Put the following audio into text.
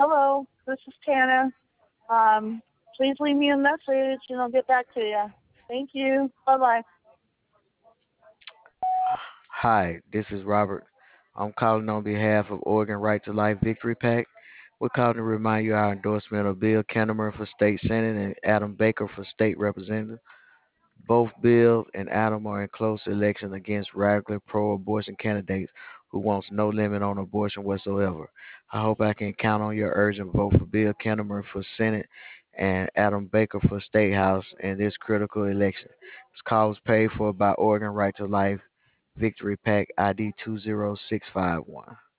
Hello, this is Tana. Please leave me a message and I'll get back to you. Thank you. Bye bye. Hi, this is Robert. I'm calling on behalf of Oregon Right to Life Victory PAC. We're calling to remind you our endorsement of Bill Kennemer for State Senate and Adam Baker for State Representative. Both Bill and Adam are in close election against radical pro-abortion candidates who wants no limit on abortion whatsoever. I hope I can count on your urgent vote for Bill Kennemer for Senate and Adam Baker for State House in this critical election. This call was paid for by Oregon Right to Life Victory PAC ID 20651.